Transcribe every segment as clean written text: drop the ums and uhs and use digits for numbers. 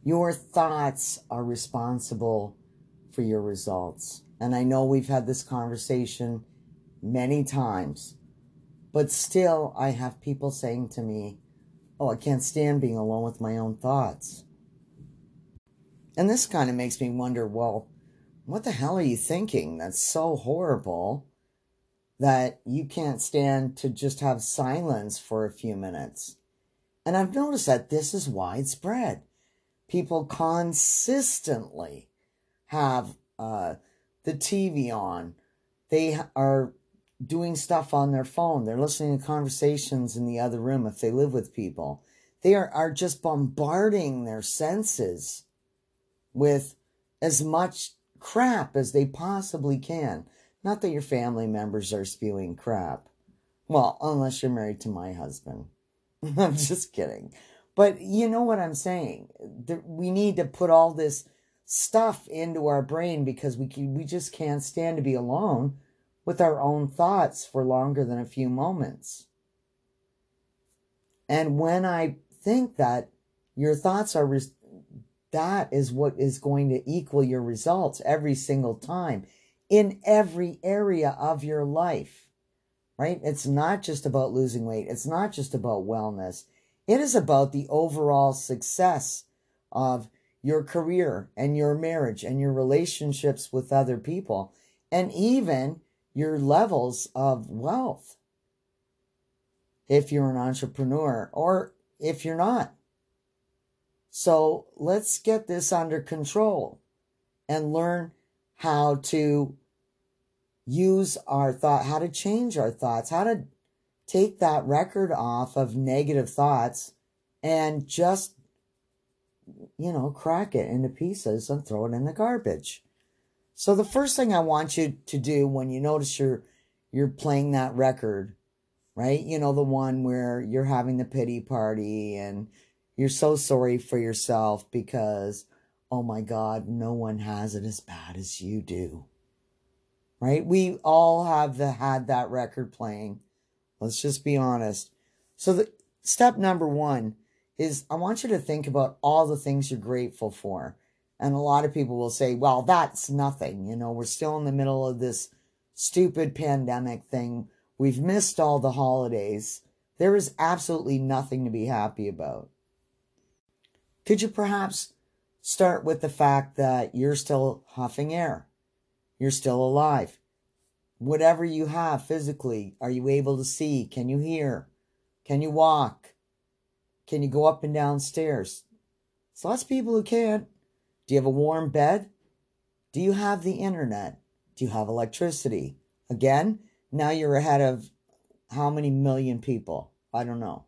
Your thoughts are responsible for your results. And I know we've had this conversation many times, but still I have people saying to me, oh, I can't stand being alone with my own thoughts. And this kind of makes me wonder, well, what the hell are you thinking that's so horrible that you can't stand to just have silence for a few minutes? And I've noticed that this is widespread. People consistently have the TV on. They are doing stuff on their phone. They're listening to conversations in the other room if they live with people. They are just bombarding their senses with as much crap as they possibly can. Not that your family members are spewing crap. Well, unless you're married to my husband. I'm just kidding. But you know what I'm saying. We need to put all this stuff into our brain because we just can't stand to be alone with our own thoughts for longer than a few moments. And when I think that your thoughts are, that is what is going to equal your results every single time in every area of your life, right? It's not just about losing weight. It's not just about wellness. It is about the overall success of your career and your marriage and your relationships with other people and even your levels of wealth. If you're an entrepreneur or if you're not. So let's get this under control and learn how to use our thought, how to change our thoughts, how to take that record off of negative thoughts and just, crack it into pieces and throw it in the garbage. So the first thing I want you to do when you notice you're playing that record, right? You know, the one where you're having the pity party and you're so sorry for yourself because, oh my God, no one has it as bad as you do. Right? We all have had that record playing. Let's just be honest. So the step number one is I want you to think about all the things you're grateful for. And a lot of people will say, well, that's nothing. We're still in the middle of this stupid pandemic thing. We've missed all the holidays. There is absolutely nothing to be happy about. Could you perhaps start with the fact that you're still huffing air? You're still alive. Whatever you have physically, are you able to see? Can you hear? Can you walk? Can you go up and down stairs? There's lots of people who can't. Do you have a warm bed? Do you have the internet? Do you have electricity? Again, now you're ahead of how many million people? I don't know.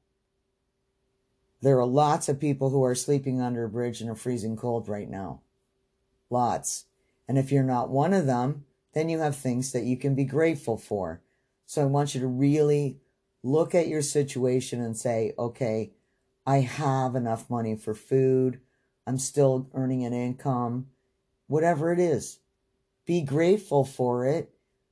There are lots of people who are sleeping under a bridge in a freezing cold right now. Lots. And if you're not one of them, then you have things that you can be grateful for. So I want you to really look at your situation and say, okay, I have enough money for food. I'm still earning an income. Whatever it is, be grateful for it.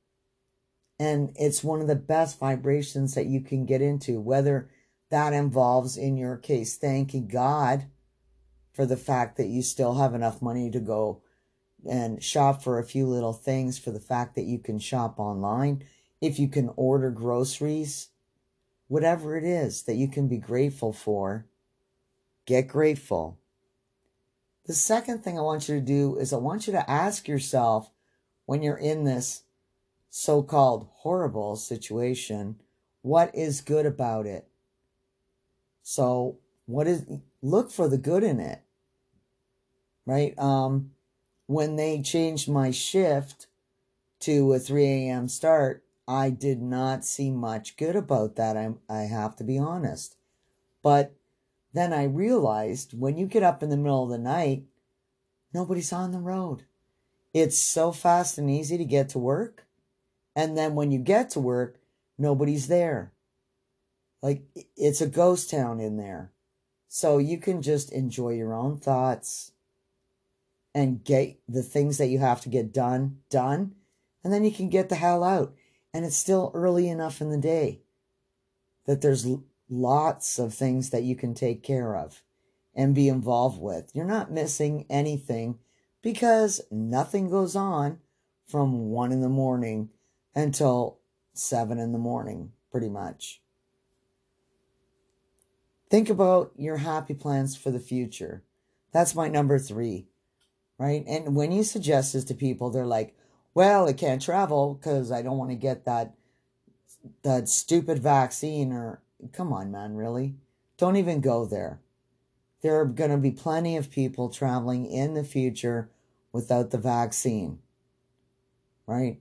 And it's one of the best vibrations that you can get into, whether that involves, in your case, thanking God for the fact that you still have enough money to go and shop for a few little things, for the fact that you can shop online, if you can order groceries, whatever it is that you can be grateful for, get grateful. The second thing I want you to do is I want you to ask yourself, when you're in this so-called horrible situation, what is good about it? So look for the good in it, right? When they changed my shift to a 3 a.m. start, I did not see much good about that. I have to be honest. But then I realized when you get up in the middle of the night, nobody's on the road. It's so fast and easy to get to work. And then when you get to work, nobody's there. Like, it's a ghost town in there. So you can just enjoy your own thoughts and get the things that you have to get done. And then you can get the hell out. And it's still early enough in the day that there's lots of things that you can take care of. and be involved with. You're not missing anything because nothing goes on from 1 in the morning until 7 in the morning, pretty much. Think about your happy plans for the future. That's my number 3, right? And when you suggest this to people, they're like, well, I can't travel because I don't want to get that stupid vaccine. Or, come on, man, really? Don't even go there. There are going to be plenty of people traveling in the future without the vaccine, right?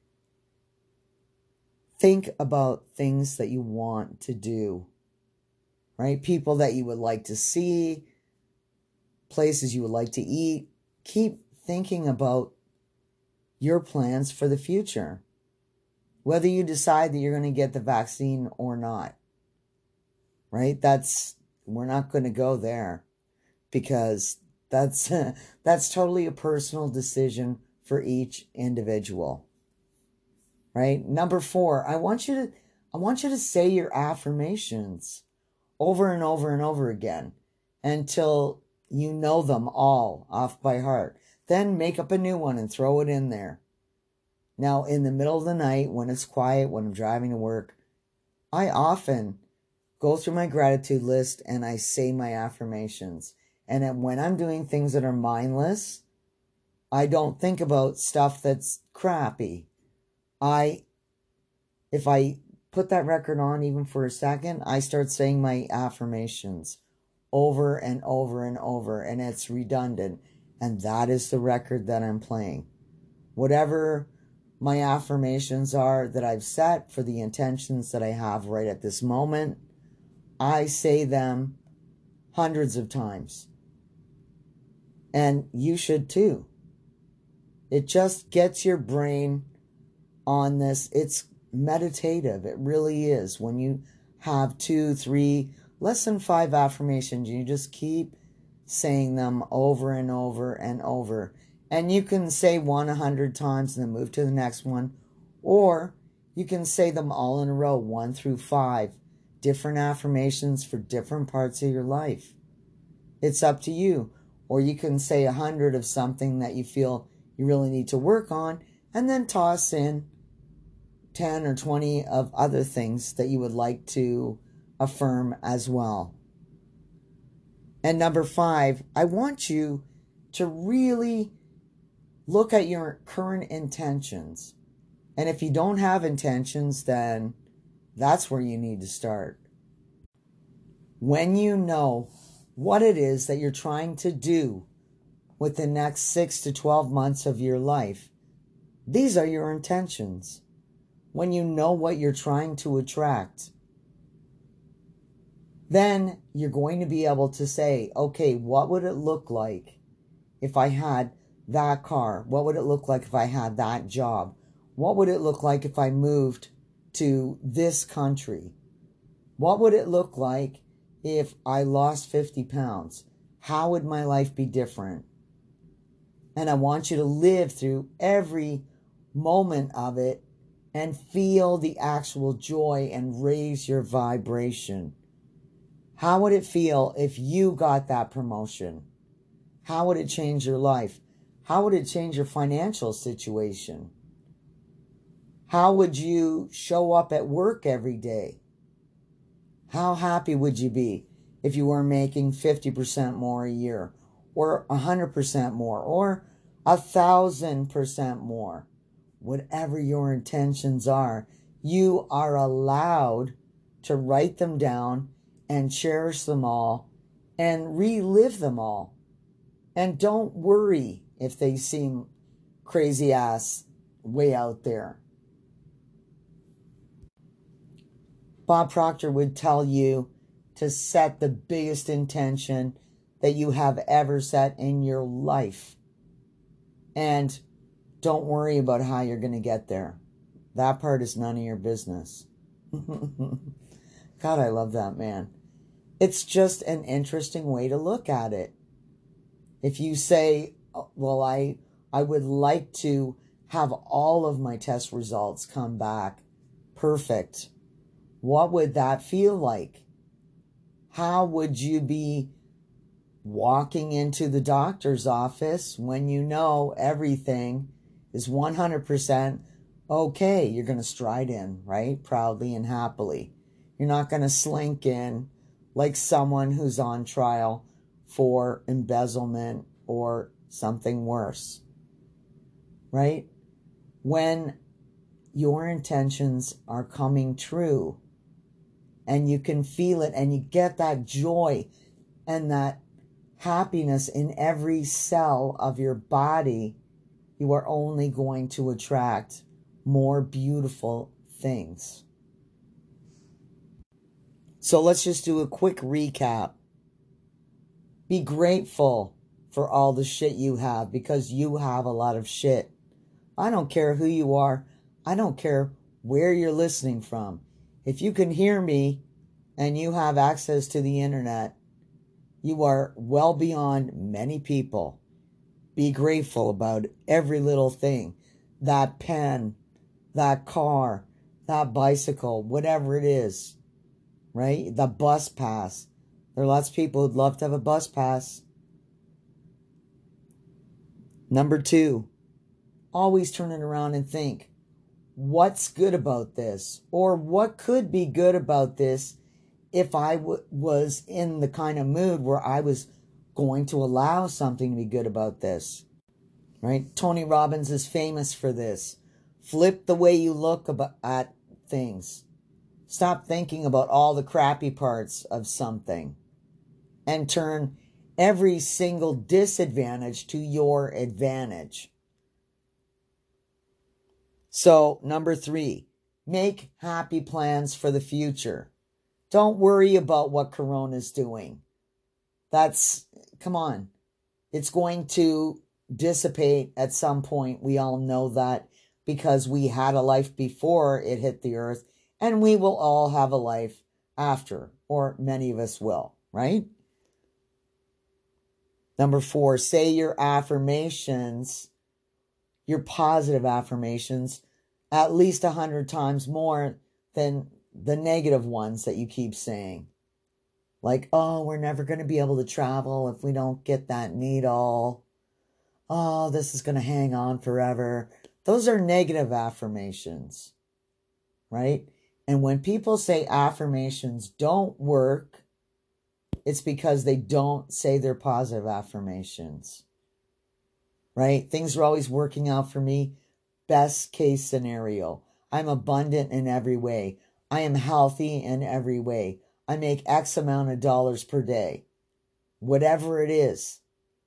Think about things that you want to do, right? People that you would like to see, places you would like to eat. Keep thinking about your plans for the future, whether you decide that you're going to get the vaccine or not, right? We're not going to go there because that's totally a personal decision for each individual, right? Number 4, I want you to say your affirmations over and over and over again until you know them all off by heart. Then make up a new one and throw it in there. Now, in the middle of the night, when it's quiet, when I'm driving to work, I often go through my gratitude list and I say my affirmations. And then when I'm doing things that are mindless, I don't think about stuff that's crappy. If I put that record on even for a second, I start saying my affirmations over and over and over, and it's redundant. And that is the record that I'm playing. Whatever my affirmations are that I've set for the intentions that I have right at this moment, I say them hundreds of times. And you should too. It just gets your brain on this. It's meditative. It really is. When you have 2, 3, less than 5 affirmations, you just keep saying them over and over and over. And you can say one 100 times and then move to the next one. Or you can say them all in a row, 1 through 5. Different affirmations for different parts of your life. It's up to you. Or you can say 100 of something that you feel you really need to work on, and then toss in 10 or 20 of other things that you would like to affirm as well. And number 5, I want you to really look at your current intentions. And if you don't have intentions, then that's where you need to start. When you know what it is that you're trying to do with the next 6 to 12 months of your life, these are your intentions. When you know what you're trying to attract, then you're going to be able to say, okay, what would it look like if I had that car? What would it look like if I had that job? What would it look like if I moved to this country? What would it look like if I lost 50 pounds? How would my life be different? And I want you to live through every moment of it and feel the actual joy and raise your vibration. How would it feel if you got that promotion? How would it change your life? How would it change your financial situation? How would you show up at work every day? How happy would you be if you were making 50% more a year, or 100% more, or 1,000% more? Whatever your intentions are, you are allowed to write them down and cherish them all and relive them all. And don't worry if they seem crazy ass way out there. Bob Proctor would tell you to set the biggest intention that you have ever set in your life. And don't worry about how you're going to get there. That part is none of your business. God, I love that man. It's just an interesting way to look at it. If you say, well, I would like to have all of my test results come back perfect, what would that feel like? How would you be walking into the doctor's office when you know everything is 100% okay. You're going to stride in, right? Proudly and happily. You're not going to slink in like someone who's on trial for embezzlement or something worse, right? When your intentions are coming true and you can feel it and you get that joy and that happiness in every cell of your body, you are only going to attract more beautiful things. So let's just do a quick recap. Be grateful for all the shit you have, because you have a lot of shit. I don't care who you are. I don't care where you're listening from. If you can hear me and you have access to the internet, you are well beyond many people. Be grateful about every little thing. That pen, that car, that bicycle, whatever it is, right? The bus pass. There are lots of people who'd love to have a bus pass. Number 2, always turn it around and think, what's good about this? Or what could be good about this if I was in the kind of mood where I was going to allow something to be good about this, right? Tony Robbins is famous for this. Flip the way you look at things. Stop thinking about all the crappy parts of something and turn every single disadvantage to your advantage. So, number 3, make happy plans for the future. Don't worry about what Corona's doing. Come on. It's going to dissipate at some point. We all know that, because we had a life before it hit the earth, and we will all have a life after, or many of us will, right? Number 4, say your affirmations, your positive affirmations, at least 100 times more than the negative ones that you keep saying. Like, oh, we're never going to be able to travel if we don't get that needle. Oh, this is going to hang on forever. Those are negative affirmations, right? And when people say affirmations don't work, it's because they don't say their positive affirmations, right? Things are always working out for me. Best case scenario. I'm abundant in every way. I am healthy in every way. I make X amount of dollars per day. Whatever it is.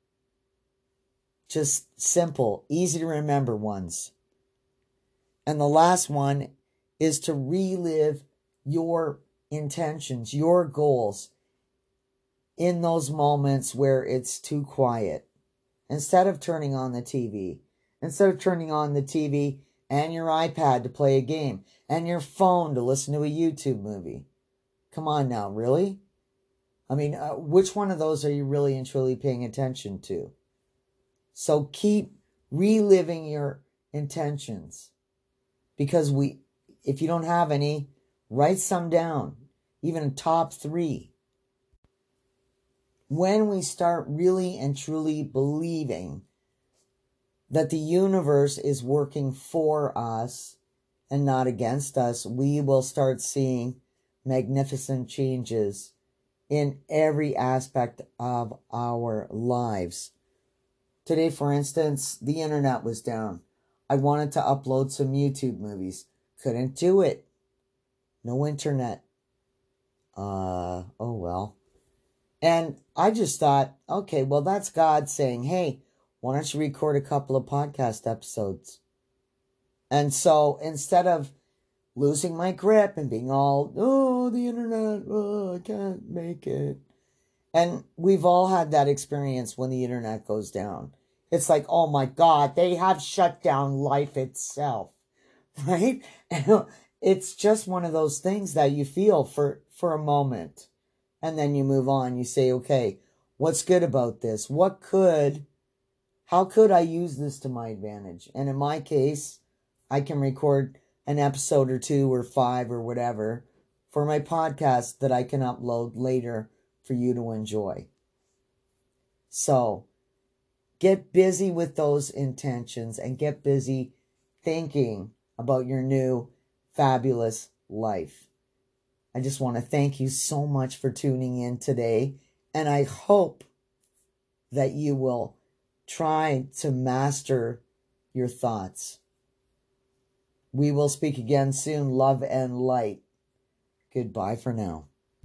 Just simple, easy to remember ones. And the last one is to relive your intentions, your goals in those moments where it's too quiet. Instead of turning on the TV. Instead of turning on the TV and your iPad to play a game and your phone to listen to a YouTube movie. Come on now, really? I mean, which one of those are you really and truly paying attention to? So keep reliving your intentions. Because if you don't have any, write some down. Even top 3. When we start really and truly believing that the universe is working for us and not against us, we will start seeing magnificent changes in every aspect of our lives. Today, for instance, the internet was down. I wanted to upload some YouTube movies. Couldn't do it. No internet. Oh well. And I just thought, okay, well, that's God saying, hey, why don't you record a couple of podcast episodes? And so instead of losing my grip and being all, oh, the internet, oh, I can't make it. And we've all had that experience when the internet goes down. It's like, oh my God, they have shut down life itself, right? And it's just one of those things that you feel for a moment. And then you move on. You say, okay, what's good about this? How could I use this to my advantage? And in my case, I can record an episode or 2 or 5 or whatever for my podcast that I can upload later for you to enjoy. So get busy with those intentions and get busy thinking about your new fabulous life. I just want to thank you so much for tuning in today. And I hope that you will try to master your thoughts. We will speak again soon. Love and light. Goodbye for now.